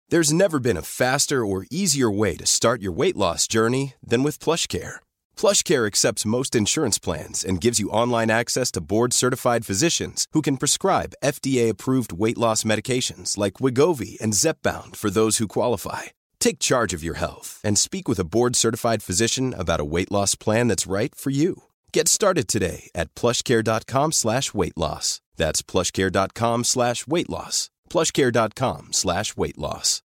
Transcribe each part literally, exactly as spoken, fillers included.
There's never been a faster or easier way to start your weight loss journey than with PlushCare. PlushCare accepts most insurance plans and gives you online access to board-certified physicians who can prescribe F D A-approved weight loss medications like Wegovy and Zepbound for those who qualify. Take charge of your health and speak with a board-certified physician about a weight loss plan that's right for you. Get started today at plushcare.com slash weight loss. That's plushcare.com slash weight loss. plushcare.com slash weight loss.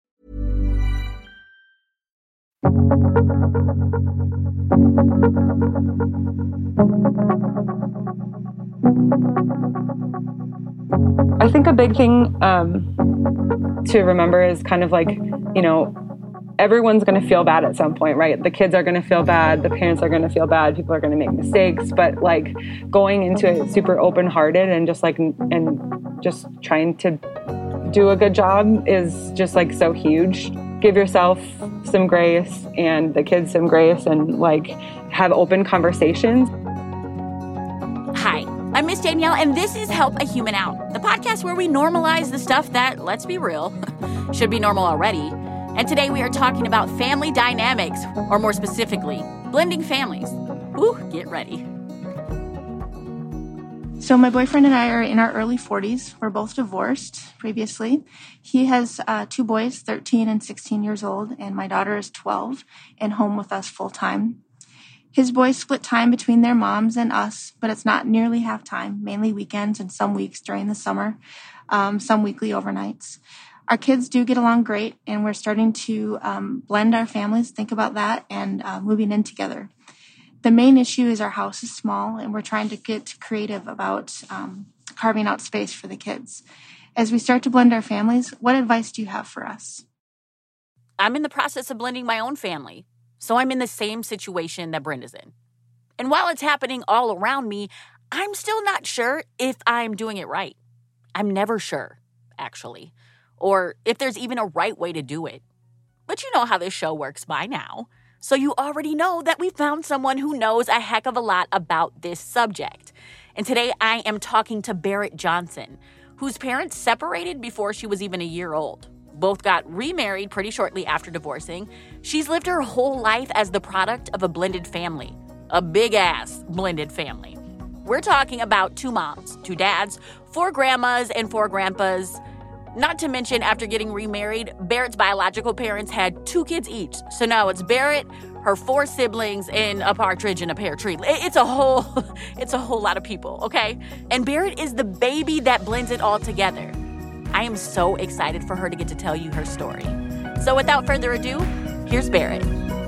I think a big thing um, to remember is kind of like, you know, everyone's going to feel bad at some point, right? The kids are going to feel bad. The parents are going to feel bad. People are going to make mistakes. But like going into it super open-hearted and just like, and just trying to do a good job is just like so huge. Give yourself some grace and the kids some grace and like have open conversations. Hi, I'm Miss Danielle, and this is Help a Human Out, the podcast where we normalize the stuff that, let's be real, should be normal already. And today we are talking about family dynamics, or more specifically, blending families. Ooh, get ready. So my boyfriend and I are in our early forties. We're both divorced previously. He has uh, two boys, thirteen and sixteen years old, and my daughter is twelve and home with us full time. His boys split time between their moms and us, but it's not nearly half time, mainly weekends and some weeks during the summer, um, some weekly overnights. Our kids do get along great, and we're starting to um, blend our families, think about that, and uh, moving in together. The main issue is our house is small, and we're trying to get creative about um, carving out space for the kids. As we start to blend our families, what advice do you have for us? I'm in the process of blending my own family, so I'm in the same situation that Brenda's in. And while it's happening all around me, I'm still not sure if I'm doing it right. I'm never sure, actually, or if there's even a right way to do it. But you know how this show works by now. So you already know that we found someone who knows a heck of a lot about this subject. And today I am talking to Barrett Johnson, whose parents separated before she was even a year old. Both got remarried pretty shortly after divorcing. She's lived her whole life as the product of a blended family, a big-ass blended family. We're talking about two moms, two dads, four grandmas, and four grandpas. Not to mention, after getting remarried, Barrett's biological parents had two kids each. So now it's Barrett, her four siblings, and a partridge in a pear tree. It's a whole, it's a whole lot of people, okay? And Barrett is the baby that blends it all together. I am so excited for her to get to tell you her story. So without further ado, here's Barrett.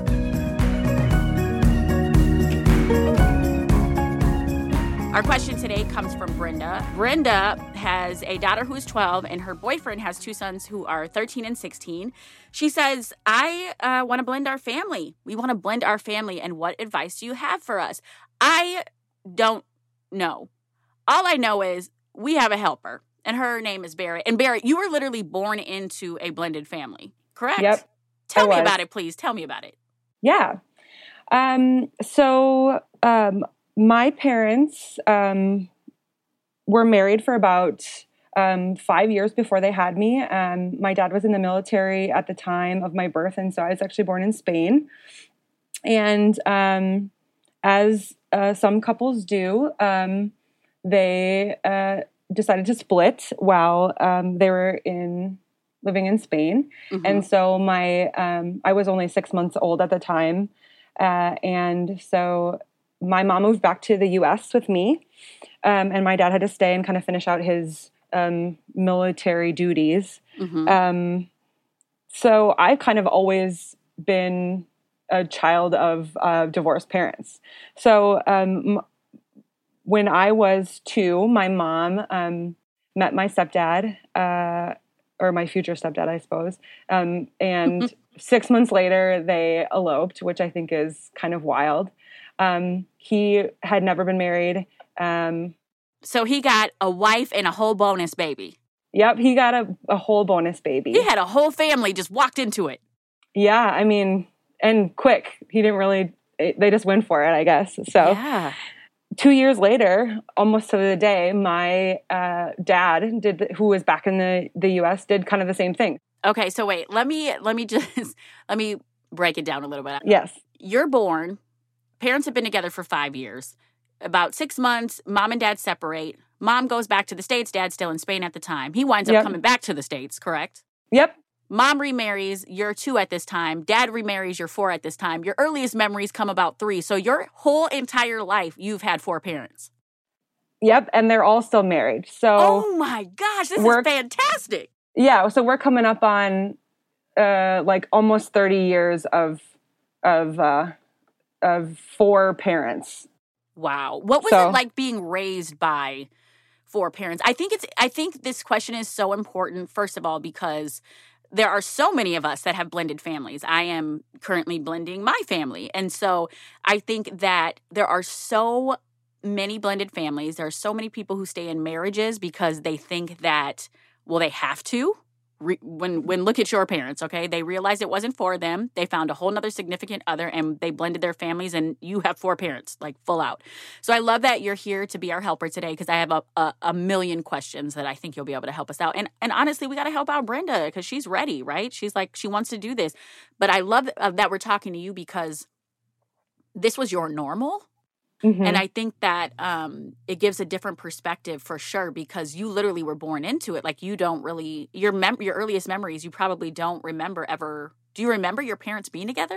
Our question today comes from Brenda. Brenda has a daughter who is twelve, and her boyfriend has two sons who are thirteen and sixteen. She says, I uh, want to blend our family. We want to blend our family, and what advice do you have for us? I don't know. All I know is we have a helper, and her name is Barrett. And Barrett, you were literally born into a blended family, correct? Yep. Tell I me was. about it, please. Tell me about it. Yeah. Um, so um, my parents um, were married for about um, five years before they had me. Um, my dad was in the military at the time of my birth, and so I was actually born in Spain. And um, as uh, some couples do, um, they uh, decided to split while um, they were in living in Spain. Mm-hmm. And so my um, I was only six months old at the time. Uh, and so my mom moved back to the U S with me, um, and my dad had to stay and kind of finish out his um, military duties. Mm-hmm. Um, so I've kind of always been a child of uh, divorced parents. So um, m- when I was two, my mom um, met my stepdad, uh, or my future stepdad, I suppose, um, and six months later, they eloped, which I think is kind of wild. Um, he had never been married. Um, so he got a wife and a whole bonus baby. Yep, he got a, a whole bonus baby. He had a whole family, just walked into it. Yeah, I mean, and quick. He didn't really, they just went for it, I guess. So yeah. Two years later, almost to the day, my uh, dad, did, who was back in the, the U S, did kind of the same thing. Okay, so wait, let me let me just let me break it down a little bit. Yes. You're born, parents have been together for five years. About six months, mom and dad separate. Mom goes back to the States, dad's still in Spain at the time. He winds up Yep. coming back to the States, correct? Yep. Mom remarries, you're two at this time. Dad remarries, you're four at this time. Your earliest memories come about three. So your whole entire life, you've had four parents. Yep. And they're all still married. So Oh my gosh, this We're- is fantastic. yeah, so we're coming up on uh, like almost thirty years of of uh, of four parents. Wow. What was So- it like being raised by four parents? I think it's I think this question is so important, first of all, because there are so many of us that have blended families. I am currently blending my family. And so I think that there are so many blended families. There are so many people who stay in marriages because they think that, well, they have to. Re- when when look at your parents, okay? They realized it wasn't for them. They found a whole nother significant other and they blended their families, and you have four parents, like full out. So I love that you're here to be our helper today because I have a, a, a million questions that I think you'll be able to help us out. And and honestly, we got to help out Brenda because she's ready, right? She's like, she wants to do this. But I love uh, that we're talking to you because this was your normal. Mhm. And I think that um, it gives a different perspective for sure because you literally were born into it. Like you don't really your mem- your earliest memories, you probably don't remember ever. Do you remember your parents being together?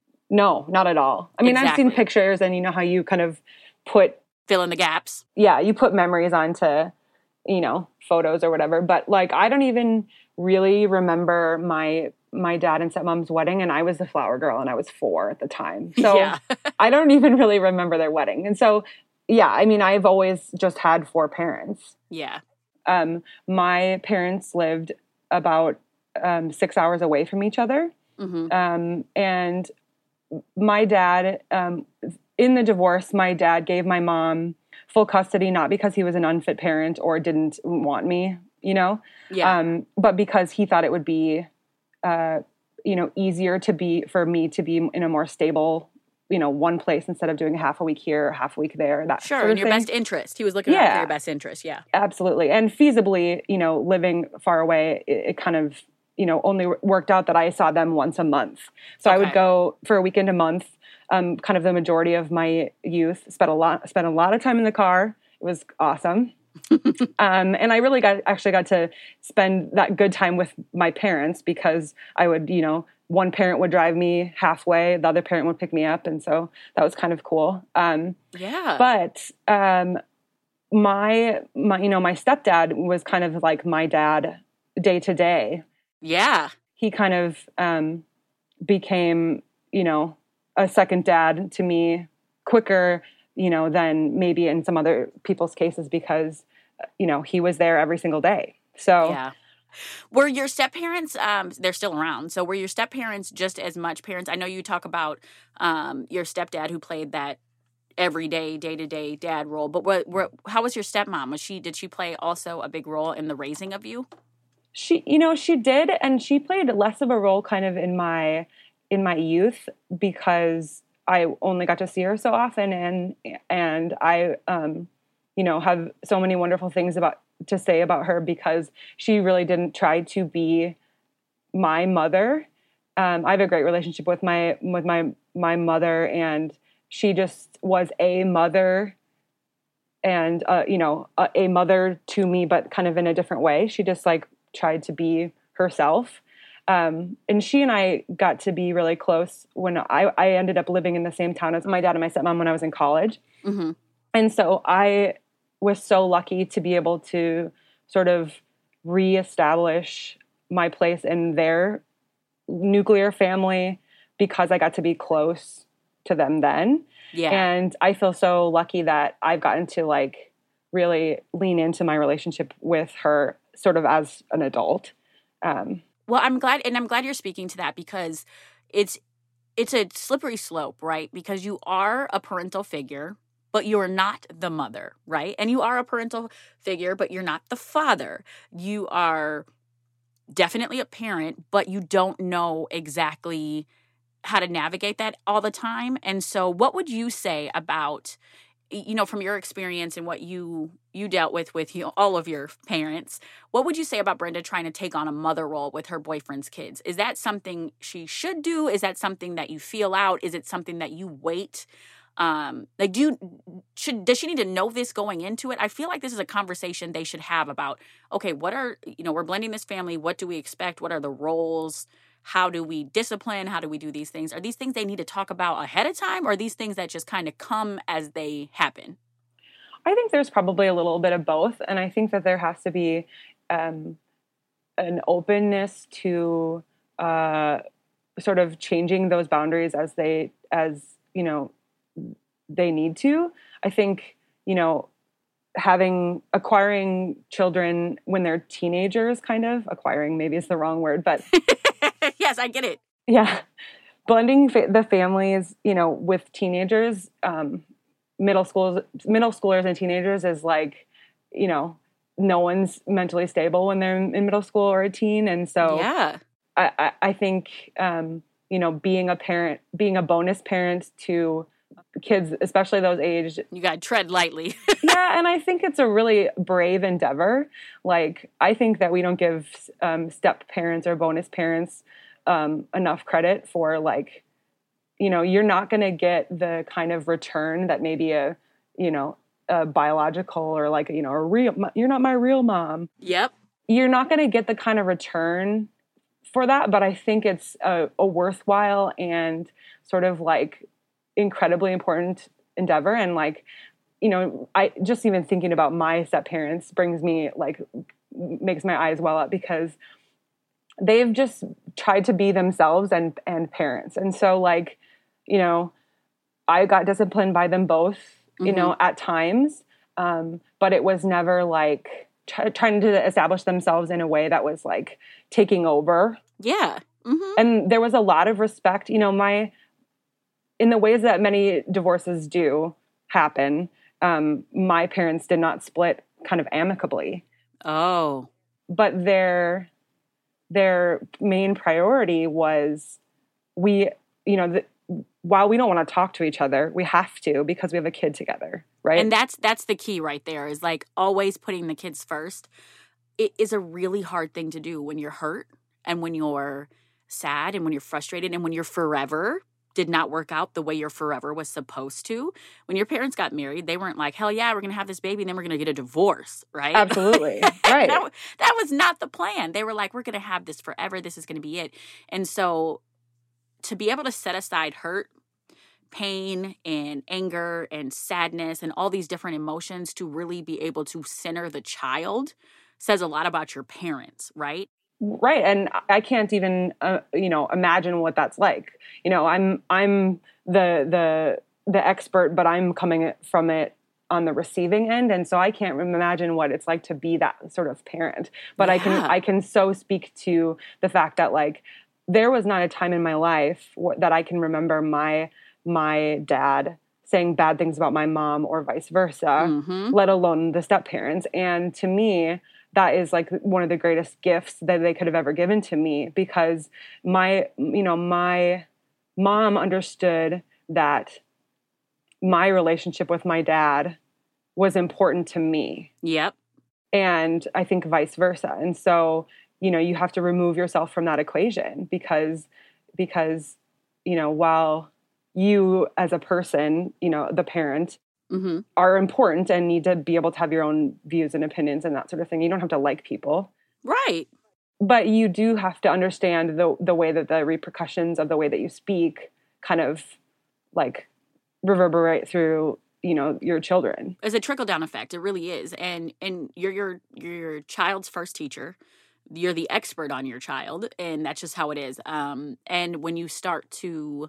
No, not at all. I mean, I've seen Exactly. pictures, and you know how you kind of put, Fill in the gaps. yeah, you put memories onto, you know, photos or whatever. But like, I don't even really remember my my dad and stepmom's wedding, and I was the flower girl, and I was four at the time. So yeah. I don't even really remember their wedding. And so, yeah, I mean, I've always just had four parents. Yeah. Um, my parents lived about um, six hours away from each other. hmm Um, and my dad, um, in the divorce, my dad gave my mom full custody, not because he was an unfit parent or didn't want me, you know, Yeah. um, but because he thought it would be, uh, you know, easier to be, for me to be in a more stable, you know, one place instead of doing a half a week here, half a week there, that sure. sort of In your thing. best interest. He was looking out for Yeah. your best interest. Yeah. Absolutely. And feasibly, you know, living far away, it, it kind of, you know, only worked out that I saw them once a month. So I would Okay. go for a weekend a month. Um, kind of the majority of my youth spent a lot, spent a lot of time in the car. It was awesome. um, and I really got, actually got to spend that good time with my parents because I would, you know, one parent would drive me halfway, the other parent would pick me up. And so that was kind of cool. Um, Yeah. but, um, my, my, you know, my stepdad was kind of like my dad day to day. yeah. He kind of, um, became, you know, a second dad to me quicker, you know, than maybe in some other people's cases because, you know, he was there every single day. So Yeah. Were your step-parents, um, they're still around, so were your step-parents just as much parents? I know you talk about um, your stepdad who played that everyday, day-to-day dad role, but what, what, how was your stepmom? Was she, did she play also a big role in the raising of you? she, you know, she did, and she played less of a role kind of in my, in my youth because I only got to see her so often, and, and I, um, you know, have so many wonderful things about, to say about her because she really didn't try to be my mother. Um, I have a great relationship with my, with my, my mother, and she just was a mother and, uh, you know, a, a mother to me, but kind of in a different way. She just like tried to be herself. Um, and she and I got to be really close when I, I ended up living in the same town as my dad and my stepmom when I was in college. Mm-hmm. And so I was so lucky to be able to sort of reestablish my place in their nuclear family because I got to be close to them then. Yeah. And I feel so lucky that I've gotten to like really lean into my relationship with her sort of as an adult. Um, Well, I'm glad, and I'm glad you're speaking to that because it's it's a slippery slope, right? Because you are a parental figure, but you're not the mother, right? And you are a parental figure, but you're not the father. You are definitely a parent, but you don't know exactly how to navigate that all the time. And so what would you say about you know, from your experience and what you you dealt with with you know, all of your parents, what would you say about Brenda trying to take on a mother role with her boyfriend's kids? Is that something she should do? Is that something that you feel out? Is it something that you wait? Um, like, do you, should, does she need to know this going into it? I feel like this is a conversation they should have about, okay, what are, you know, we're blending this family. What do we expect? What are the roles? How do we discipline? How do we do these things? Are these things they need to talk about ahead of time, or are these things that just kind of come as they happen? I think there's probably a little bit of both. And I think that there has to be um, an openness to uh, sort of changing those boundaries as they, as, you know, they need to. I think, you know, having, acquiring children when they're teenagers, kind of, acquiring maybe is the wrong word, but. Yes, I get it. Yeah. Blending fa- the families, you know, with teenagers, um, middle schools, middle schoolers and teenagers is like, you know, no one's mentally stable when they're in middle school or a teen. And so yeah, I, I, I think, um, you know, being a parent, being a bonus parent to kids, especially those aged. You got to tread lightly. Yeah. And I think it's a really brave endeavor. Like, I think that we don't give um, step parents or bonus parents um, enough credit for, like, you know, you're not going to get the kind of return that maybe a, you know, a biological or like, you know, a real, you're not my real mom. Yep. You're not going to get the kind of return for that. But I think it's a, a worthwhile and sort of like incredibly important endeavor. And like, you know, I just even thinking about my step parents brings me like, makes my eyes well up, because they've just tried to be themselves and, and parents. And so like, you know, I got disciplined by them both, you mm-hmm. know, at times. Um, but it was never like try, trying to establish themselves in a way that was like taking over. Yeah. Mm-hmm. And there was a lot of respect, you know, my, in the ways that many divorces do happen. Um, my parents did not split kind of amicably. Oh, but their, their main priority was we, you know, the, while we don't want to talk to each other, we have to, because we have a kid together. Right. And that's, that's the key right there, is like always putting the kids first. It is a really hard thing to do when you're hurt and when you're sad and when you're frustrated and when your forever did not work out the way your forever was supposed to. When your parents got married, they weren't like, hell yeah, we're going to have this baby and then we're going to get a divorce, right? Absolutely. Right. that, that was not the plan. They were like, we're going to have this forever. This is going to be it. And so to be able to set aside hurt, pain, and anger, and sadness, and all these different emotions to really be able to center the child says a lot about your parents, right? Right. And I can't even, uh, you know, imagine what that's like. You know, I'm, I'm the, the, the expert, but I'm coming from it on the receiving end. And so I can't imagine what it's like to be that sort of parent, but yeah. I can, I can so speak to the fact that like, there was not a time in my life wh- that I can remember my, my dad saying bad things about my mom or vice versa, mm-hmm. let alone the step parents. And to me, that is like one of the greatest gifts that they could have ever given to me, because my, you know, my mom understood that my relationship with my dad was important to me. Yep. And I think vice versa. And so, you know, you have to remove yourself from that equation, because, because, you know, while you as a person, you know, the parent, mm-hmm. are important and need to be able to have your own views and opinions and that sort of thing. You don't have to like people. Right. But you do have to understand the the way that the repercussions of the way that you speak kind of like reverberate through, you know, your children. It's a trickle-down effect. It really is. And and you're your you're your child's first teacher. You're the expert on your child, and that's just how it is. Um, and when you start to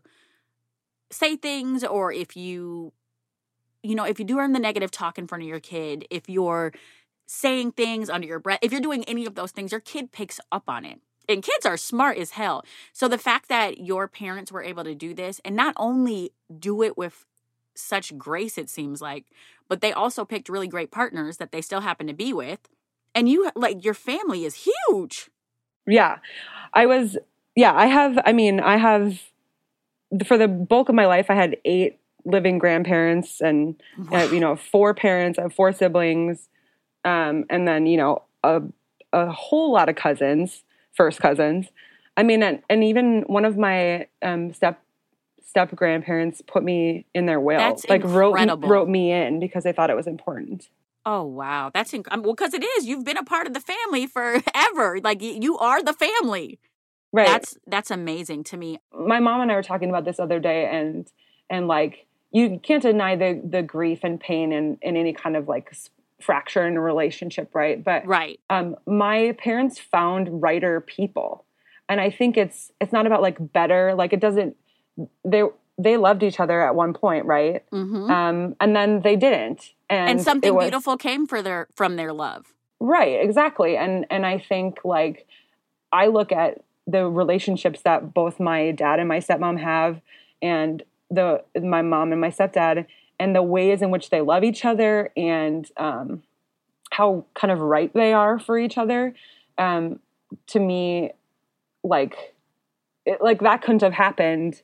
say things, or if you you know, if you do earn the negative talk in front of your kid, if you're saying things under your breath, if you're doing any of those things, your kid picks up on it. And kids are smart as hell. So the fact that your parents were able to do this, and not only do it with such grace, it seems like, but they also picked really great partners that they still happen to be with. And you, like, your family is huge. Yeah. I was, yeah, I have, I mean, I have, for the bulk of my life, I had eight living grandparents and, wow. uh, you know, four parents, I have four siblings. Um, and then, you know, a, a whole lot of cousins, first cousins. I mean, and, and even one of my um, step step grandparents put me in their will. That's like incredible. wrote wrote me in because they thought it was important. Oh, wow. That's incredible. Well, because it is. You've been a part of the family forever. Like, you are the family. Right. That's that's amazing to me. My mom and I were talking about this other day, and and like, you can't deny the the grief and pain and, and any kind of like fracture in a relationship, right? But right. Um, my parents found righter people. And I think it's it's not about like better, like it doesn't, they they loved each other at one point, right? Mm-hmm. Um, and then they didn't. And, and something was, beautiful came for their from their love. Right, exactly. And and I think like, I look at the relationships that both my dad and my stepmom have, and the my mom and my stepdad, and the ways in which they love each other, and um, how kind of right they are for each other. Um, to me, like, it, like that couldn't have happened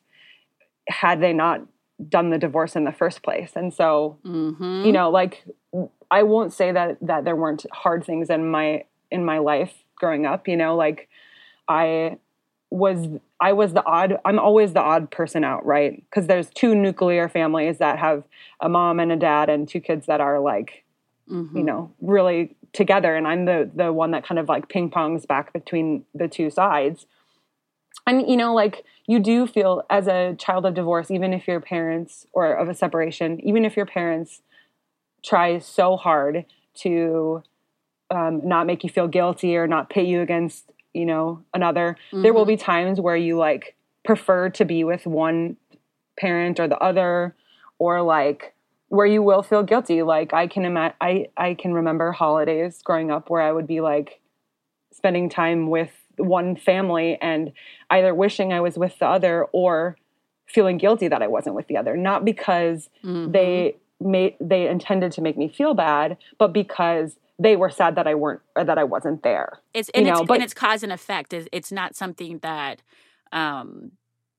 had they not done the divorce in the first place. And so, mm-hmm. you know, like, I won't say that that there weren't hard things in my in my life growing up. You know, like I was I was the odd. I'm always the odd person out, right? Because there's two nuclear families that have a mom and a dad and two kids that are like, mm-hmm. you know, really together, and I'm the the one that kind of like ping pongs back between the two sides. And you know, like, you do feel as a child of divorce, even if your parents, or of a separation, even if your parents try so hard to um, not make you feel guilty or not pit you against, you know, another, mm-hmm. there will be times where you like prefer to be with one parent or the other, or like where you will feel guilty. Like I can imagine, I, I can remember holidays growing up where I would be like spending time with one family and either wishing I was with the other or feeling guilty that I wasn't with the other. Not because mm-hmm. they made, they intended to make me feel bad, but because they were sad that I weren't, or that I wasn't there. It's, and, you it's, know, but, and it's cause and effect. It's not something that, um,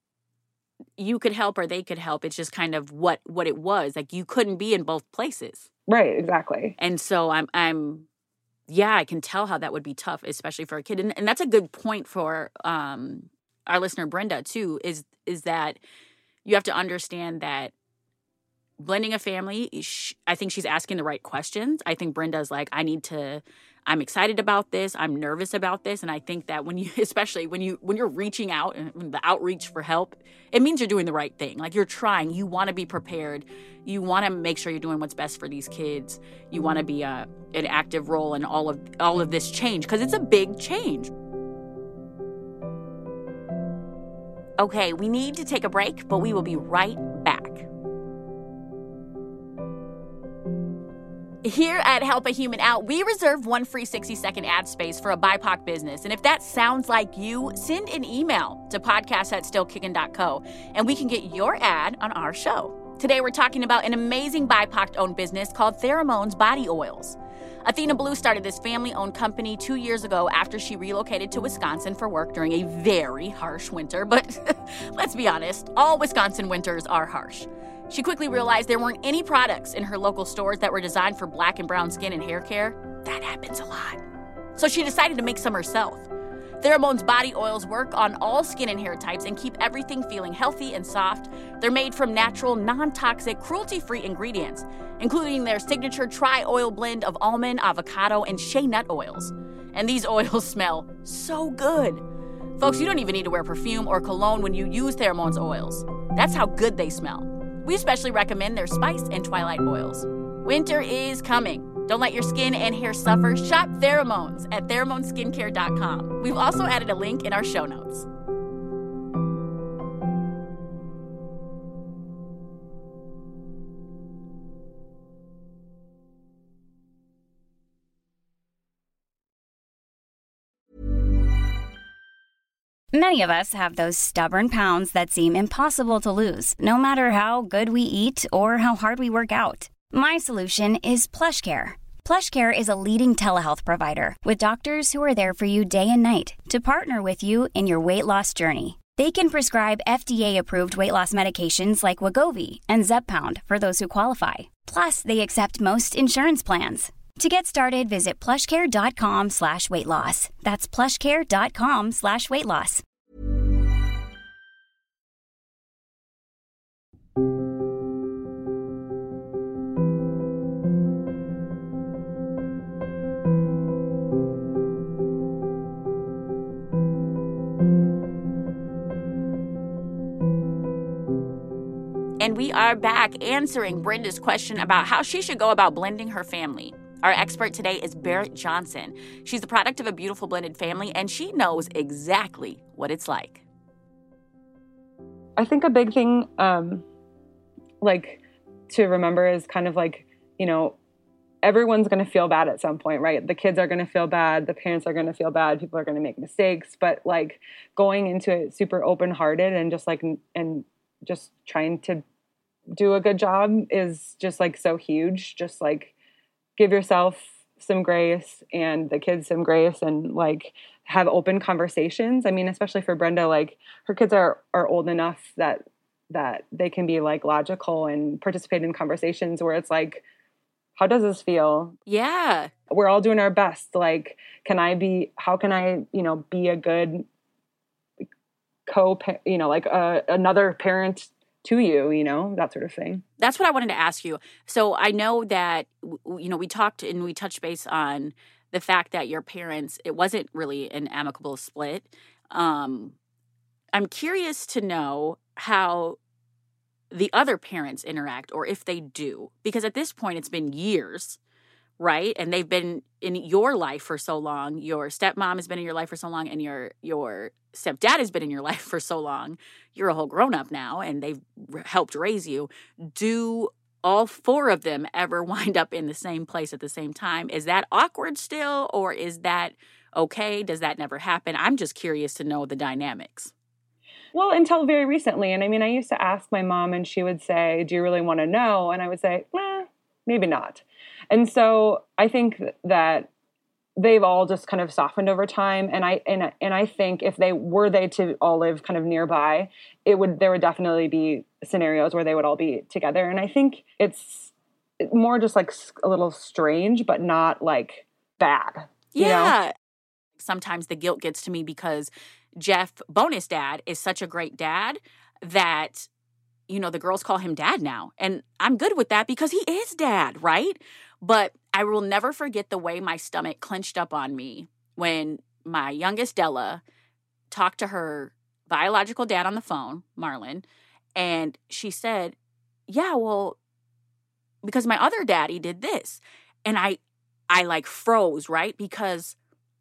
you could help or they could help. It's just kind of what, what it was. Like, you couldn't be in both places. Right. Exactly. And so I'm, I'm, yeah, I can tell how that would be tough, especially for a kid. And, and that's a good point for, um, our listener, Brenda, too, is, is that you have to understand that blending a family, I think she's asking the right questions. I think Brenda's like, I need to, I'm excited about this. I'm nervous about this. And I think that when you, especially when you, when you're reaching out and the outreach for help, it means you're doing the right thing. Like, you're trying, you want to be prepared. You want to make sure you're doing what's best for these kids. You want to be a, an active role in all of, all of this change, because it's a big change. Okay, we need to take a break, but we will be right back. Here at Help a Human Out, we reserve one free sixty-second ad space for a B I P O C business. And if that sounds like you, send an email to podcast at still kickin dot co, and we can get your ad on our show. Today, we're talking about an amazing B I P O C-owned business called Pheromones Body Oils. Athena Blue started this family-owned company two years ago after she relocated to Wisconsin for work during a very harsh winter. But let's be honest, all Wisconsin winters are harsh. She quickly realized there weren't any products in her local stores that were designed for black and brown skin and hair care. That happens a lot. So she decided to make some herself. Pheromones Body Oils work on all skin and hair types and keep everything feeling healthy and soft. They're made from natural, non-toxic, cruelty-free ingredients, including their signature tri-oil blend of almond, avocado, and shea nut oils. And these oils smell so good. Folks, you don't even need to wear perfume or cologne when you use Pheromones oils. That's how good they smell. We especially recommend their spice and twilight oils. Winter is coming. Don't let your skin and hair suffer. Shop Pheromones at pheromone skincare dot com. We've also added a link in our show notes. Many of us have those stubborn pounds that seem impossible to lose, no matter how good we eat or how hard we work out. My solution is PlushCare. PlushCare is a leading telehealth provider with doctors who are there for you day and night to partner with you in your weight loss journey. They can prescribe F D A-approved weight loss medications like Wegovy and Zepbound for those who qualify. Plus, they accept most insurance plans. To get started, visit plushcare.com slash weight loss. That's plushcare.com slash weight loss. And we are back answering Brenda's question about how she should go about blending her family. Our expert today is Barrett Johnson. She's the product of a beautiful blended family, and she knows exactly what it's like. I think a big thing, um, like, to remember is kind of like, you know, everyone's going to feel bad at some point, right? The kids are going to feel bad. The parents are going to feel bad. People are going to make mistakes. But, like, going into it super open-hearted and just, like, and just trying to do a good job is just, like, so huge. Just, like, give yourself some grace and the kids some grace and, like, have open conversations. I mean, especially for Brenda, like, her kids are, are old enough that, that they can be, like, logical and participate in conversations where it's like, how does this feel? Yeah. We're all doing our best. Like, can I be, how can I, you know, be a good co, you know, like uh, another parent to you, you know, that sort of thing. That's what I wanted to ask you. So I know that, you know, we talked and we touched base on the fact that your parents, it wasn't really an amicable split. Um, I'm curious to know how the other parents interact, or if they do, because at this point it's been years, right? And they've been in your life for so long. Your stepmom has been in your life for so long, and your your stepdad has been in your life for so long. You're a whole grown-up now, and they've helped raise you. Do all four of them ever wind up in the same place at the same time? Is that awkward still, or is that okay? Does that never happen? I'm just curious to know the dynamics. Well, until very recently. And I mean, I used to ask my mom and she would say, do you really want to know? And I would say, eh, maybe not. And so I think that they've all just kind of softened over time. And I, and, and I think if they were they to all live kind of nearby, it would, there would definitely be scenarios where they would all be together. And I think it's more just like a little strange, but not like bad. Yeah. You know? Sometimes the guilt gets to me because Jeff, bonus dad, is such a great dad that, you know, the girls call him dad now. And I'm good with that because he is dad, right? But I will never forget the way my stomach clenched up on me when my youngest Della talked to her biological dad on the phone, Marlon, and she said, yeah, well, because my other daddy did this. And I, I like froze, right? Because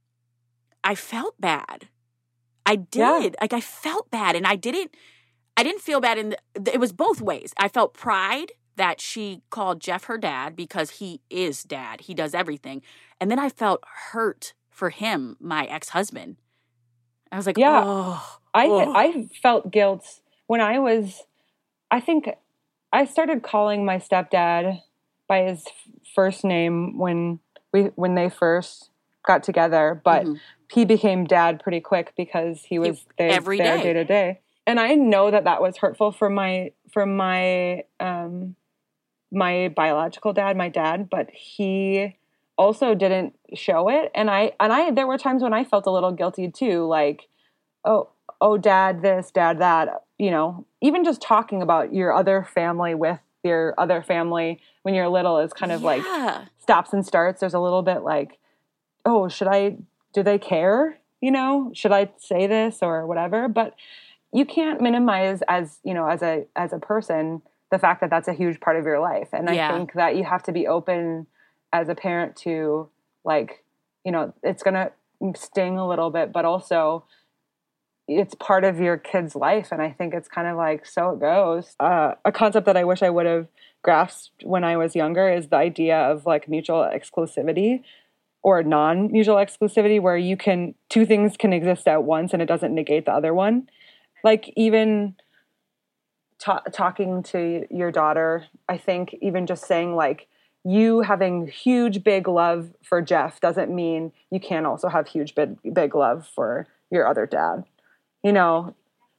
I felt bad. I did. Yeah. Like, I felt bad, and I didn't, I didn't feel bad in the, it was both ways. I felt pride that she called Jeff her dad because he is dad. He does everything. And then I felt hurt for him, my ex-husband. I was like, yeah, oh. I, oh. I felt guilt when I was, I think I started calling my stepdad by his first name when we, when they first got together, but mm-hmm. he became dad pretty quick because he was there every there day. day to day. And I know that that was hurtful for my, for my, um, my biological dad, my dad, but he also didn't show it. And I, and I, there were times when I felt a little guilty too. Like, oh, oh, dad, this, dad, that, you know, even just talking about your other family with your other family when you're little is kind of yeah. like stops and starts. There's a little bit like, oh, should I, do they care? You know, should I say this or whatever? But you can't minimize as, you know, as a, as a person, the fact that that's a huge part of your life. And yeah. I think that you have to be open as a parent to, like, you know, it's going to sting a little bit, but also it's part of your kid's life. And I think it's kind of like, so it goes. Uh, a concept that I wish I would have grasped when I was younger is the idea of like mutual exclusivity or non-mutual exclusivity, where you can, two things can exist at once and it doesn't negate the other one. Like even ta- talking to your daughter, I think even just saying like, you having huge, big love for Jeff doesn't mean you can't also have huge, big, big love for your other dad. You know,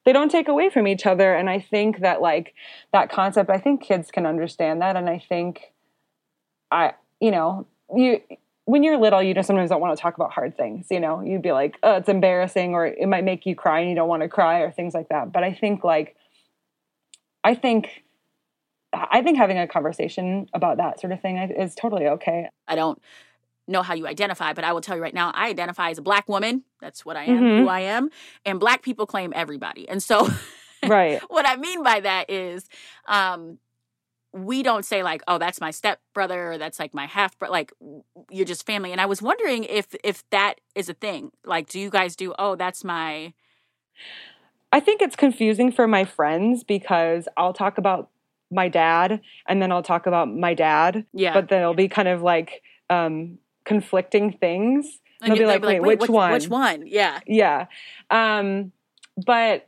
they don't take away from each other. And I think that like that concept, I think kids can understand that. And I think I, you know, you, when you're little, you just sometimes don't want to talk about hard things, you know, you'd be like, oh, it's embarrassing, or it might make you cry and you don't want to cry, or things like that. But I think like, I think, I think having a conversation about that sort of thing is totally okay. I don't know how you identify, but I will tell you right now, I identify as a Black woman. That's what I am, Mm-hmm. who I am. And Black people claim everybody. And so Right. what I mean by that is um, we don't say like, oh, that's my stepbrother, or that's like my half brother. Like, you're just family. And I was wondering if if that is a thing. Like, do you guys do, oh, that's my... I think it's confusing for my friends because I'll talk about my dad and then I'll talk about my dad. Yeah. But they'll be kind of like um, conflicting things. And They'll be like, they'll wait, which which, one? Which one? Yeah. Yeah. Um, but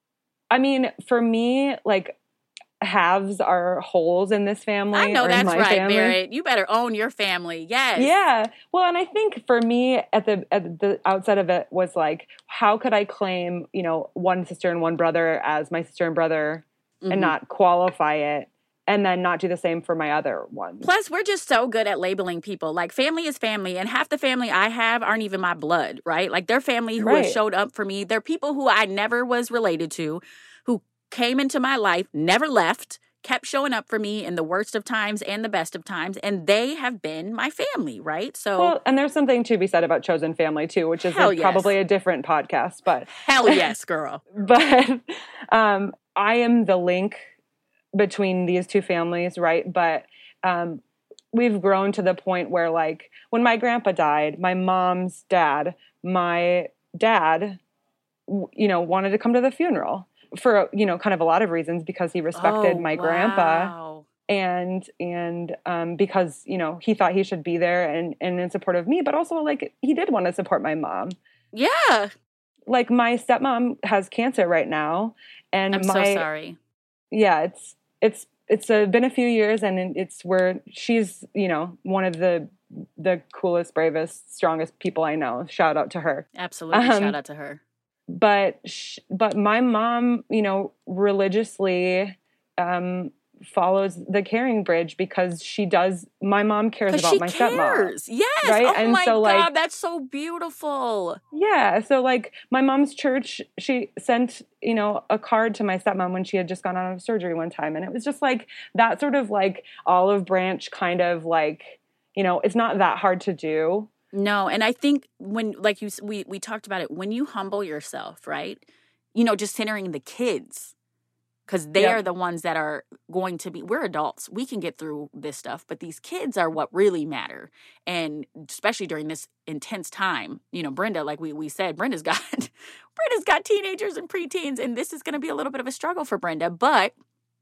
I mean, for me, like, halves are wholes in this family. I know or in that's my right, family. Barrett. You better own your family. Yes. Yeah. Well, and I think for me at the at the outset of it was like, how could I claim, you know, one sister and one brother as my sister and brother Mm-hmm. and not qualify it, and then not do the same for my other ones? Plus, we're just so good at labeling people. Like, family is family, and half the family I have aren't even my blood, right? Like, they're family who Right. has showed up for me. They're people who I never was related to, who came into my life, never left, kept showing up for me in the worst of times and the best of times, and they have been my family, right? So, Well, and there's something to be said about chosen family too, which is Hell like yes. probably a different podcast, but hell yes, girl. but um, I am the link between these two families, right? But um, we've grown to the point where, like, when my grandpa died, my mom's dad, my dad, w- you know, wanted to come to the funeral for, you know, kind of a lot of reasons, because he respected Oh, my grandpa. wow. And, and, um, because, you know, he thought he should be there and, and in support of me, but also like he did want to support my mom. Yeah. Like, my stepmom has cancer right now, and I'm my, so sorry. yeah, it's, it's, it's uh, been a few years, and it's where she's, you know, one of the, the coolest, bravest, strongest people I know. Shout out to her. Absolutely. Um, Shout out to her. But, sh- but my mom, you know, religiously, um, follows the caring bridge because she does, my mom cares Because about she my cares. stepmom. Yes. Right? Oh And my so, God, like- that's so beautiful. Yeah. So like my mom's church, she sent, you know, a card to my stepmom when she had just gone out of surgery one time. And it was just like that sort of like olive branch kind of like, you know, it's not that hard to do. No, and I think when, like you, we we talked about it, when you humble yourself, right? You know, just centering the kids, because they Yep. are the ones that are going to be, we're adults. We can get through this stuff, but these kids are what really matter. And especially during this intense time, you know, Brenda, like we, we said, Brenda's got, Brenda's got teenagers and preteens, and this is going to be a little bit of a struggle for Brenda. But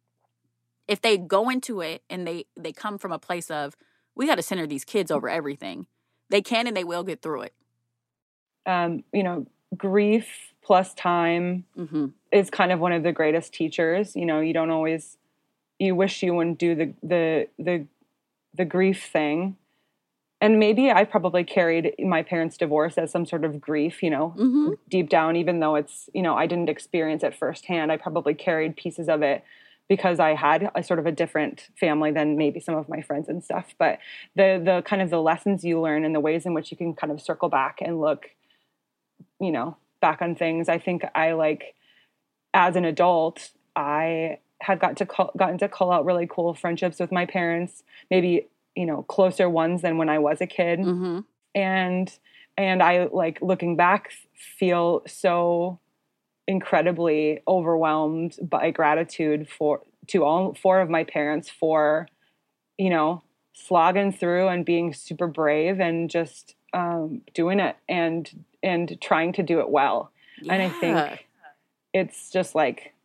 if they go into it and they, they come from a place of, we got to center these kids over everything, they can and they will get through it. Um, you know, grief plus time Mm-hmm. is kind of one of the greatest teachers. You know, you don't always, you wish you wouldn't do the, the, the, the grief thing. And maybe I probably carried my parents' divorce as some sort of grief, you know, Mm-hmm. deep down, even though it's, you know, I didn't experience it firsthand. I probably carried pieces of it because I had a sort of a different family than maybe some of my friends and stuff. But the, the kind of the lessons you learn and the ways in which you can kind of circle back and look, you know, back on things. I think I like, as an adult, I have got to call, gotten to call out really cool friendships with my parents, maybe, you know, closer ones than when I was a kid. Mm-hmm. And, and I like looking back feel so incredibly overwhelmed by gratitude for, to all four of my parents for, you know, slogging through and being super brave and just, um, doing it and, and trying to do it well. Yeah. And I think it's just like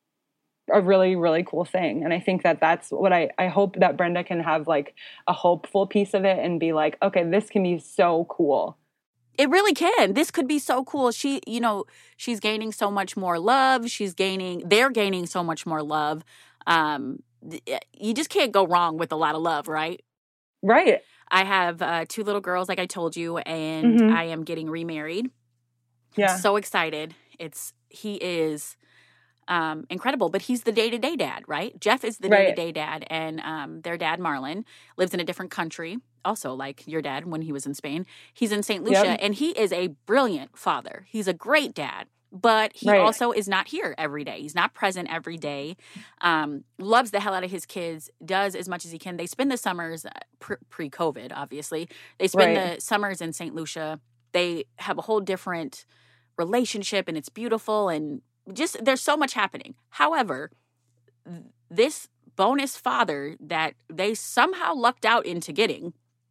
a really, really cool thing. And I think that that's what I, I hope that Brenda can have like a hopeful piece of it and be like, okay, this can be so cool. It really can. This could be so cool. She, you know, she's gaining so much more love. She's gaining, they're gaining so much more love. Um, you just can't go wrong with a lot of love, right? Right. I have uh, two little girls, like I told you, and Mhm. I am getting remarried. Yeah. I'm so excited. It's, he is um, incredible. But he's the day-to-day dad, right? Jeff is the Right. day-to-day dad. And um, their dad, Marlon, lives in a different country, also like your dad when he was in Spain. He's in Saint Lucia, Yep. and he is a brilliant father. He's a great dad. But he Right. also is not here every day. He's not present every day. Um, loves the hell out of his kids, does as much as he can. They spend the summers, uh, pre- pre-COVID, obviously. They spend Right. the summers in Saint Lucia. They have a whole different relationship, and it's beautiful. And just there's so much happening. However, th- this bonus father that they somehow lucked out into getting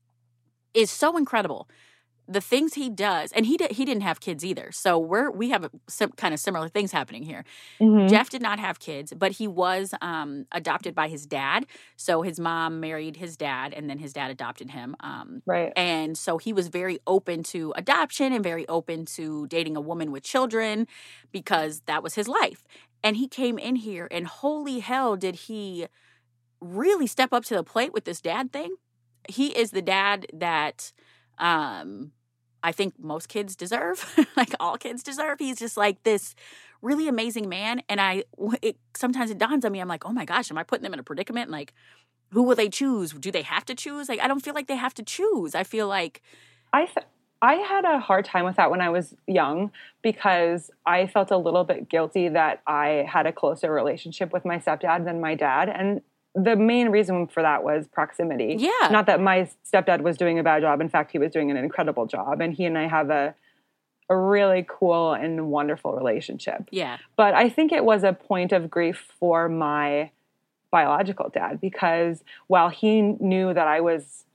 is so incredible. The things he does, and he did, he didn't have kids either. So we're we have some kind of similar things happening here. Mhm. Jeff did not have kids, but he was um, adopted by his dad. So his mom married his dad, and then his dad adopted him. Um, Right. and so he was very open to adoption and very open to dating a woman with children because that was his life. And he came in here, and holy hell, did he really step up to the plate with this dad thing? He is the dad that um, I think most kids deserve, like all kids deserve. He's just like this really amazing man. And I, it, sometimes it dawns on me, I'm like, oh my gosh, am I putting them in a predicament? Like, who will they choose? Do they have to choose? Like, I don't feel like they have to choose. I feel like, I th- I had a hard time with that when I was young because I felt a little bit guilty that I had a closer relationship with my stepdad than my dad. And the main reason for that was proximity. Yeah. Not that my stepdad was doing a bad job. In fact, he was doing an incredible job. And he and I have a a really cool and wonderful relationship. yeah, But I think it was a point of grief for my biological dad because while he knew that I was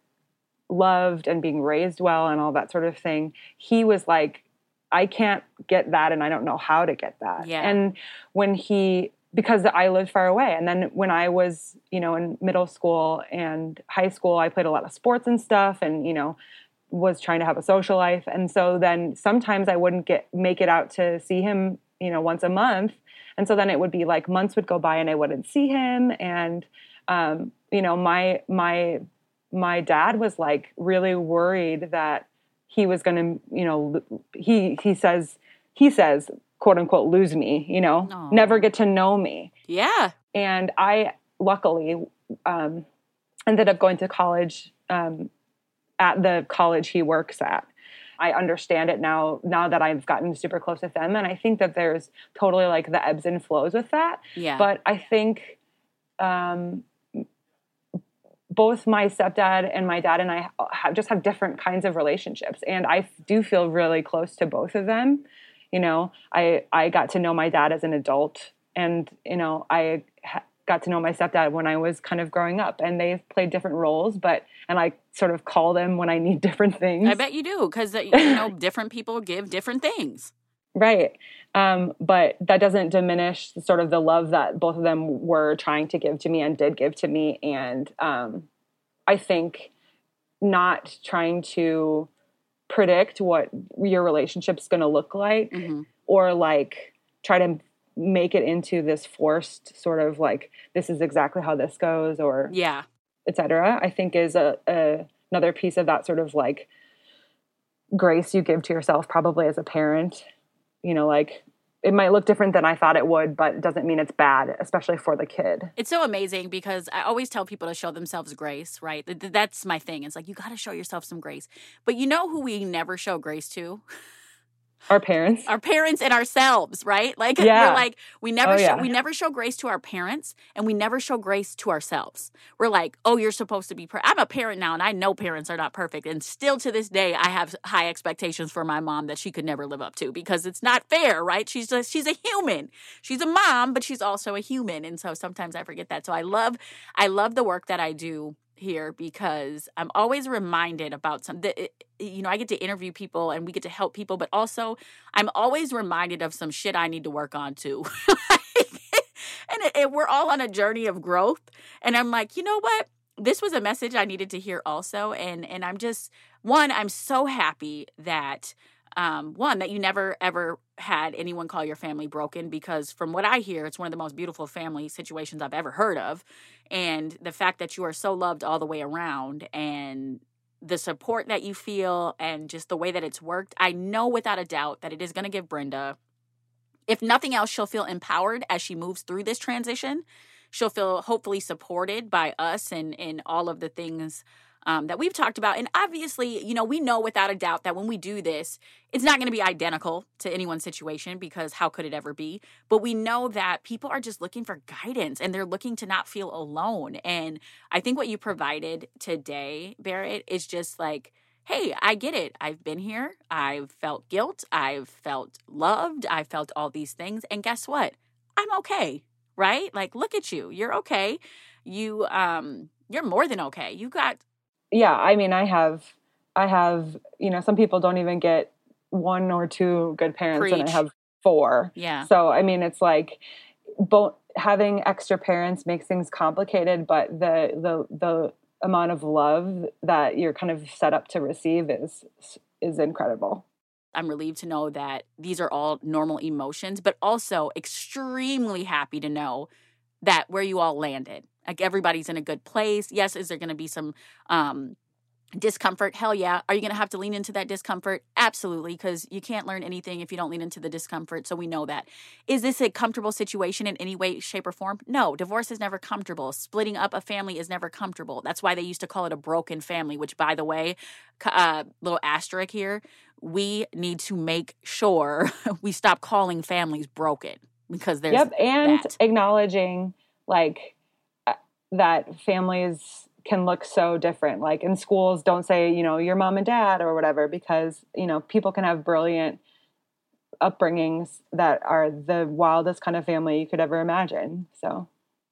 loved and being raised well and all that sort of thing, he was like, I can't get that and I don't know how to get that. Yeah. And when he, because I lived far away. And then when I was, you know, in middle school and high school, I played a lot of sports and stuff and, you know, was trying to have a social life. And so then sometimes I wouldn't get, make it out to see him, you know, once a month. And so then it would be like months would go by and I wouldn't see him. And, um, you know, my, my, my dad was like really worried that he was going to, you know, he, he says, he says, quote unquote, lose me, you know, Aw. never get to know me. yeah, And I luckily um, ended up going to college um, at the college he works at. I understand it now, now that I've gotten super close with them. And I think that there's totally like the ebbs and flows with that. yeah. But I think um, both my stepdad and my dad and I have, just have different kinds of relationships. And I do feel really close to both of them. You know, I, I got to know my dad as an adult and, you know, I ha- got to know my stepdad when I was kind of growing up and they've played different roles, but, and I sort of call them when I need different things. I bet you do because, you know, different people give different things. Right. Um, but that doesn't diminish sort of the love that both of them were trying to give to me and did give to me. And um, I think not trying to predict what your relationship's going to look like Mhm. or like try to make it into this forced sort of like, this is exactly how this goes or Yeah. et cetera, I think is a, a another piece of that sort of like grace you give to yourself probably as a parent. You know, like it might look different than I thought it would, but it doesn't mean it's bad, especially for the kid. It's so amazing because I always tell people to show themselves grace, right? Th- th- That's my thing. It's like, you got to show yourself some grace. But you know who we never show grace to? Our parents. Our parents and ourselves, right? Like Yeah. we're like, we never Oh, show, yeah. we never show grace to our parents and we never show grace to ourselves. We're like, oh, you're supposed to be per-. I'm a parent now and I know parents are not perfect. And still to this day, I have high expectations for my mom that she could never live up to because it's not fair, right? She's just, she's a human. She's a mom, but she's also a human. And so sometimes I forget that. So I love, I love the work that I do here because I'm always reminded about some that it, you know, I get to interview people and we get to help people, but also I'm always reminded of some shit I need to work on too. and it, it, we're all on a journey of growth. And I'm like, you know what? This was a message I needed to hear also. And and I'm just, one, I'm so happy that Um, one, that you never, ever had anyone call your family broken because from what I hear, it's one of the most beautiful family situations I've ever heard of. And the fact that you are so loved all the way around and the support that you feel and just the way that it's worked, I know without a doubt that it is going to give Brenda If nothing else, she'll feel empowered as she moves through this transition. She'll feel hopefully supported by us and, and all of the things um, that we've talked about. And obviously, you know, we know without a doubt that when we do this, it's not going to be identical to anyone's situation, because how could it ever be? But we know that people are just looking for guidance and they're looking to not feel alone. And I think what you provided today, Barrett, is just like, hey, I get it. I've been here. I've felt guilt. I've felt loved. I felt all these things. And guess what? I'm okay, right? Like, look at you. You're okay. You, um, you're more than okay. You got. Yeah. I mean, I have, I have, you know, some people don't even get one or two good parents. Preach. And I have four. Yeah. So, I mean, it's like both having extra parents makes things complicated, but the, the, the, amount of love that you're kind of set up to receive is is incredible. I'm relieved to know that these are all normal emotions, but also extremely happy to know that where you all landed, like everybody's in a good place. Yes, is there going to be some um, discomfort? Hell yeah. Are you going to have to lean into that discomfort? Absolutely, because you can't learn anything if you don't lean into the discomfort. So we know that. Is this a comfortable situation in any way, shape, or form? No. Divorce is never comfortable. Splitting up a family is never comfortable. That's why they used to call it a broken family, which, by the way, uh, little asterisk here, we need to make sure we stop calling families broken, because there's Yep, and that. acknowledging like uh, that families can look so different. Like in schools, don't say, you know, your mom and dad or whatever, because, you know, people can have brilliant upbringings that are the wildest kind of family you could ever imagine. So.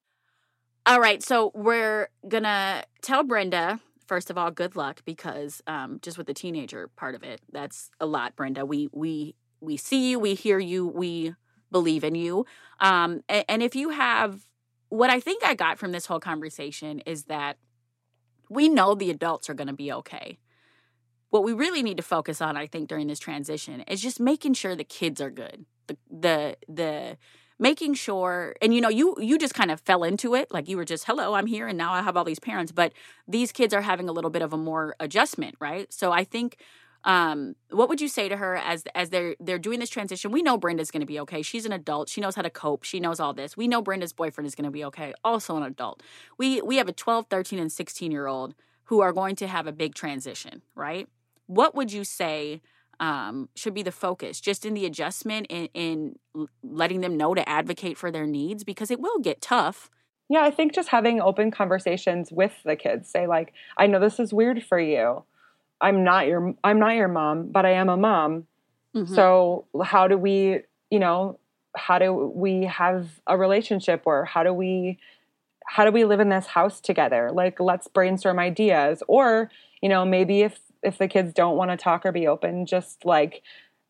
All right. So we're going to tell Brenda, first of all, good luck, because um, just with the teenager part of it, that's a lot, Brenda. We, we, we see you, we hear you, we believe in you. Um, and, and if you have, what I think I got from this whole conversation is that we know the adults are going to be okay. What we really need to focus on, I think, during this transition is just making sure the kids are good. The the the making sure, and you know, you you just kind of fell into it, like you were just, hello, I'm here, and now I have all these parents. But these kids are having a little bit of a more adjustment, right? So I think, um, what would you say to her as as they're they're doing this transition? We know Brenda's going to be okay. She's an adult. She knows how to cope. She knows all this. We know Brenda's boyfriend is going to be okay. Also an adult. We we have a twelve, thirteen, and sixteen year old who are going to have a big transition, right? What would you say um, should be the focus, just in the adjustment, in, in letting them know to advocate for their needs, because it will get tough. Yeah, I think just having open conversations with the kids. Say like, I know this is weird for you. I'm not your I'm not your mom, but I am a mom. Mm-hmm. So how do we, you know, how do we have a relationship, or how do we how do we live in this house together? Like, let's brainstorm ideas. Or, you know, maybe if if the kids don't want to talk or be open, just like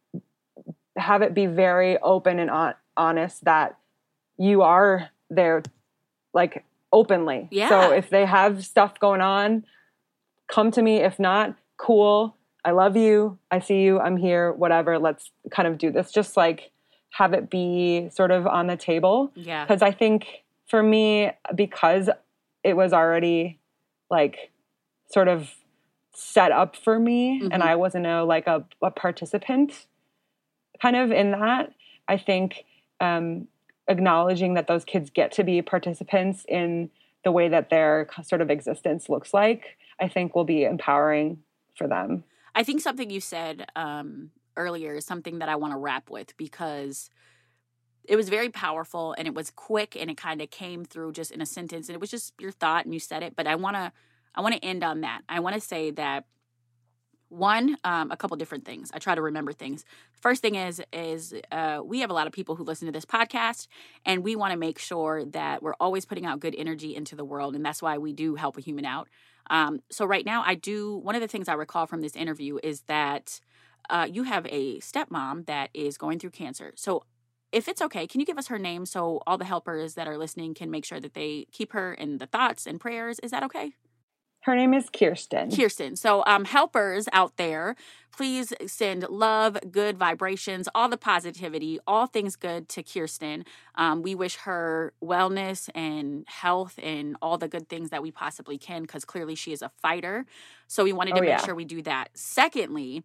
have it be very open and on, honest that you are there, like openly. Yeah. So if they have stuff going on, come to me. If not, cool. I love you. I see you. I'm here. Whatever. Let's kind of do this. Just like have it be sort of on the table. Yeah. Because I think for me, because it was already like sort of set up for me, mm-hmm. and I wasn't a like a, a participant kind of in that, I think um, acknowledging that those kids get to be participants in the way that their sort of existence looks like, I think will be empowering for them. I think something you said um, earlier is something that I want to wrap with, because it was very powerful and it was quick and it kind of came through just in a sentence, and it was just your thought and you said it. But I want to I want to end on that. I want to say that, one, um, a couple different things. I try to remember things. First thing is, is uh, we have a lot of people who listen to this podcast, and we want to make sure that we're always putting out good energy into the world, and that's why we do Help a Human Out. Um, so right now, I do, one of the things I recall from this interview is that uh, you have a stepmom that is going through cancer. So if it's okay, can you give us her name so all the helpers that are listening can make sure that they keep her in the thoughts and prayers? Is that okay? Her name is Kirsten. Kirsten. So um, helpers out there, please send love, good vibrations, all the positivity, all things good to Kirsten. Um, we wish her wellness and health and all the good things that we possibly can, because clearly she is a fighter. So we wanted to oh, make yeah. sure we do that. Secondly,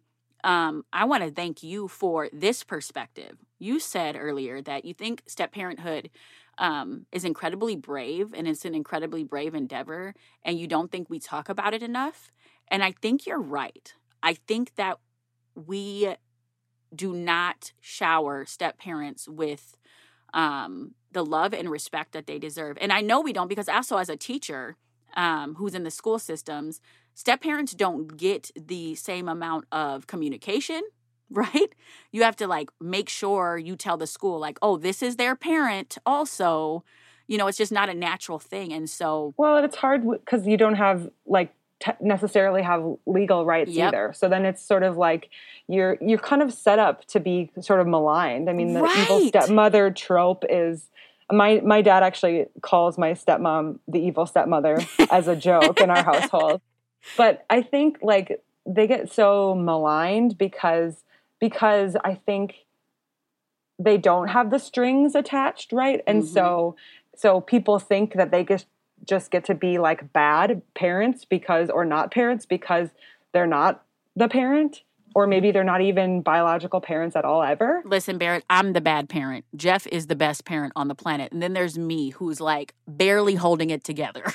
um, I want to thank you for this perspective. You said earlier that you think step-parenthood um, is incredibly brave, and it's an incredibly brave endeavor, and you don't think we talk about it enough. And I think you're right. I think that we do not shower step-parents with um, the love and respect that they deserve. And I know we don't, because also as a teacher um, who's in the school systems, step-parents don't get the same amount of communication, right? You have to like make sure you tell the school like, oh, this is their parent also. You know, it's just not a natural thing. And so... Well, it's hard because you don't have like te- necessarily have legal rights yep. either. So then it's sort of like you're you're kind of set up to be sort of maligned. I mean, the right. evil stepmother trope is... My my dad actually calls my stepmom the evil stepmother as a joke in our household. But I think like they get so maligned because because I think they don't have the strings attached, right? And mm-hmm. so so people think that they just just get to be like bad parents because or not parents because they're not the parent. Or maybe they're not even biological parents at all ever. Listen, Barrett, I'm the bad parent. Jeff is the best parent on the planet. And then there's me, who's like barely holding it together.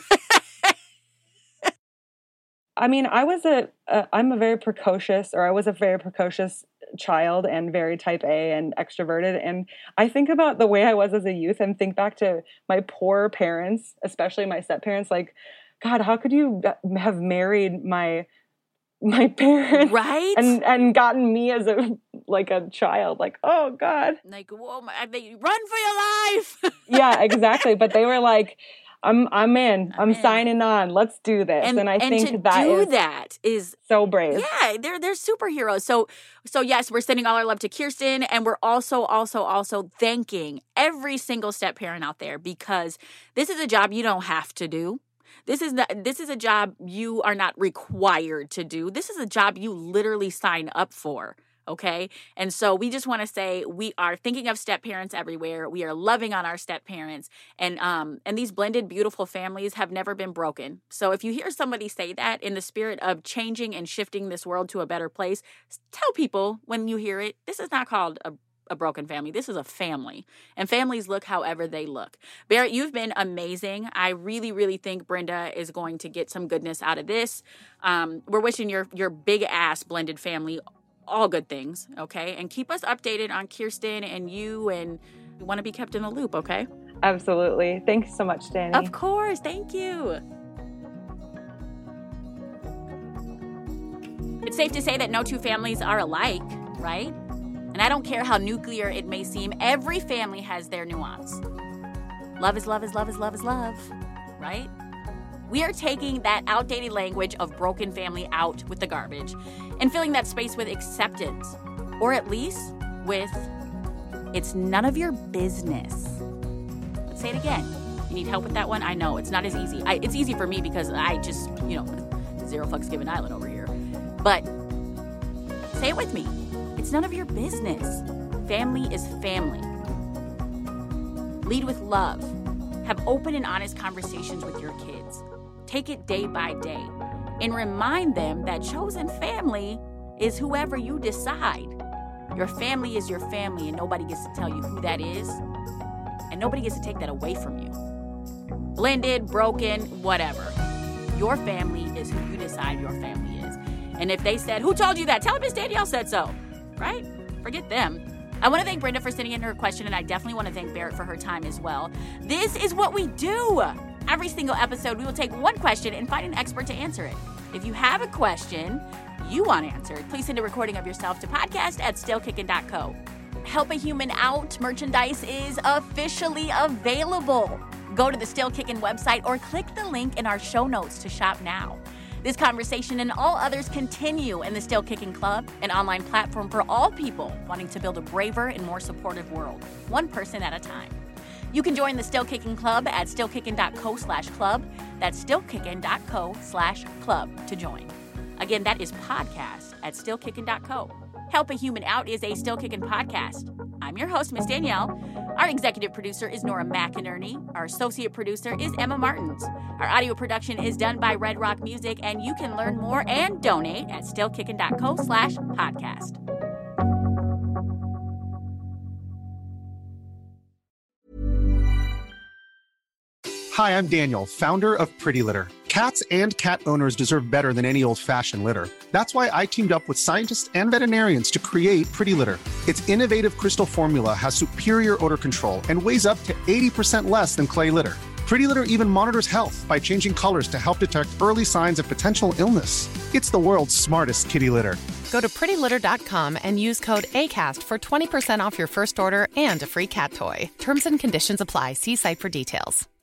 I mean, I was a, a, I'm a very precocious, or I was a very precocious child and very type A and extroverted. And I think about the way I was as a youth and think back to my poor parents, especially my step-parents. Like, God, how could you have married my... my parents right and and gotten me as a like a child like oh God like whoa my, they run for your life yeah exactly but they were like I'm I'm in I'm, I'm in. signing on let's do this and, and I and think to that do is that is so brave. Yeah, they're they're superheroes. So so yes, we're sending all our love to Kirsten, and we're also also also thanking every single step parent out there, because this is a job you don't have to do. This is not, this is a job you are not required to do. This is a job you literally sign up for, okay? And so we just want to say we are thinking of step parents everywhere. We are loving on our step parents. And um and these blended, beautiful families have never been broken. So if you hear somebody say that in the spirit of changing and shifting this world to a better place, tell people when you hear it, this is not called a a broken family. This is a family, and families look however they look. Barrett, you've been amazing. I really, really think Brenda is going to get some goodness out of this. Um, we're wishing your your big ass blended family all good things, okay? And keep us updated on Kirsten and you, and we want to be kept in the loop, okay? Absolutely. Thanks so much, Danny. Of course. Thank you. It's safe to say that no two families are alike, right? And I don't care how nuclear it may seem, every family has their nuance. Love is love is love is love is love, right? We are taking that outdated language of broken family out with the garbage and filling that space with acceptance, or at least with it's none of your business. Let's say it again. You need help with that one? I know, it's not as easy. I, it's easy for me because I just, you know, zero fucks given island over here. But say it with me. It's none of your business. Family is family. Lead with love. Have open and honest conversations with your kids. Take it day by day. And remind them that chosen family is whoever you decide. Your family is your family, and nobody gets to tell you who that is. And nobody gets to take that away from you. Blended, broken, whatever. Your family is who you decide your family is. And if they said, who told you that? Tell them Miss Danielle said so. Right? Forget them. I want to thank Brenda for sending in her question, and I definitely want to thank Barrett for her time as well. This is what we do. Every single episode, we will take one question and find an expert to answer it. If you have a question you want answered, please send a recording of yourself to podcast at still kickin dot co. Help a Human Out merchandise is officially available. Go to the Still Kickin' website or click the link in our show notes to shop now. This conversation and all others continue in the Still Kickin' Club, an online platform for all people wanting to build a braver and more supportive world, one person at a time. You can join the Still Kickin' Club at stillkickin dot co slash club. That's stillkickin dot co slash club to join. Again, that is podcast at stillkickin dot co. Help a Human Out is a Still Kickin' podcast. I'm your host, Miss Danielle. Our executive producer is Nora McInerney. Our associate producer is Emma Martins. Our audio production is done by Red Rock Music, and you can learn more and donate at stillkickin.co slash podcast. Hi, I'm Daniel, founder of Pretty Litter. Cats and cat owners deserve better than any old-fashioned litter. That's why I teamed up with scientists and veterinarians to create Pretty Litter. Its innovative crystal formula has superior odor control and weighs up to eighty percent less than clay litter. Pretty Litter even monitors health by changing colors to help detect early signs of potential illness. It's the world's smartest kitty litter. Go to pretty litter dot com and use code ACAST for twenty percent off your first order and a free cat toy. Terms and conditions apply. See site for details.